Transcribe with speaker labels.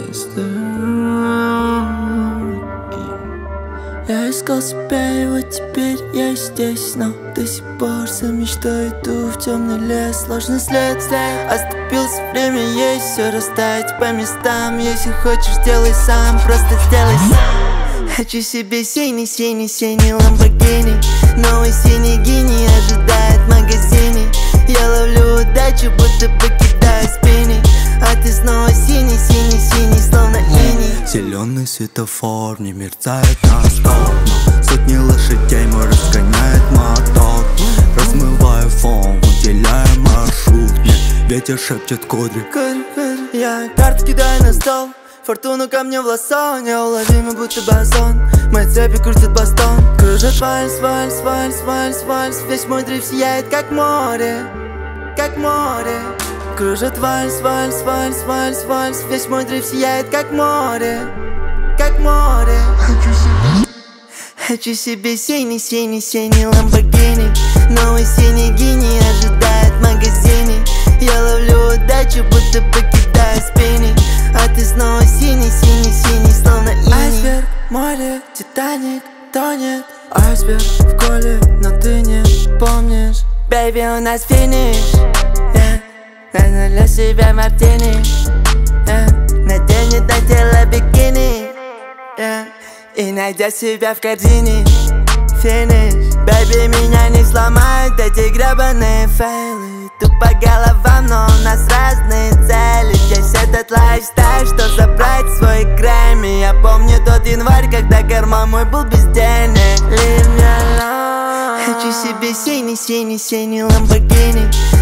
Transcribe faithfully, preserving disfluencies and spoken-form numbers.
Speaker 1: Я искал себя, и вот теперь я здесь, но до сих пор за мечтой иду в темный лес. Сложный след, след, оступился, время есть, все расставить по местам. Если хочешь, делай сам, просто сделай сам. Хочу себе синий, синий, синий ламборгини. Новый синий гений ожидает в магазине. Я ловлю удачу, будто покидаю спиннинг. А ты снова синий, синий, синий, словно иней.
Speaker 2: Зеленый светофор не мерцает на стоп. Сотни лошадей мой разгоняет мотор. Размываю фон, выделяя маршрут. Ветер шепчет кудри.
Speaker 1: Кудри, кудри. Я карты кидаю на стол. Фортуну ко мне в лассо, неуловимый будто базон. Мои цепи крутят бастон. Кружит вальс, вальс, вальс, вальс, вальс. Весь мой дрейф сияет как море, как море. Кружит вальс, вальс, вальс, вальс, вальс. Весь мой дрейф сияет как море, как море. Хочу себе, хочу себе синий, синий, синий ламборгини. Новый синий гений ожидает в магазине. Я ловлю удачу, будто покидаю спиннинг. А ты снова синий, синий, синий, словно иней. Айсберг, море, Титаник тонет. Айсберг в коле, но ты не помнишь. Бэйби, у нас финиш, yeah. Найду для себя мартини, yeah. Наденет на тело бикини, yeah. И найдет себя в корзине. Финиш, бэйби, меня не сломают эти гребаные фейлы. Тупо головам, но у нас разные цели. Здесь этот лайфстайл, что забрать свой Грэмми. Я помню тот январь, когда карман мой был без денег. Leave me alone. Хочу себе синий, синий, синий ламборгини.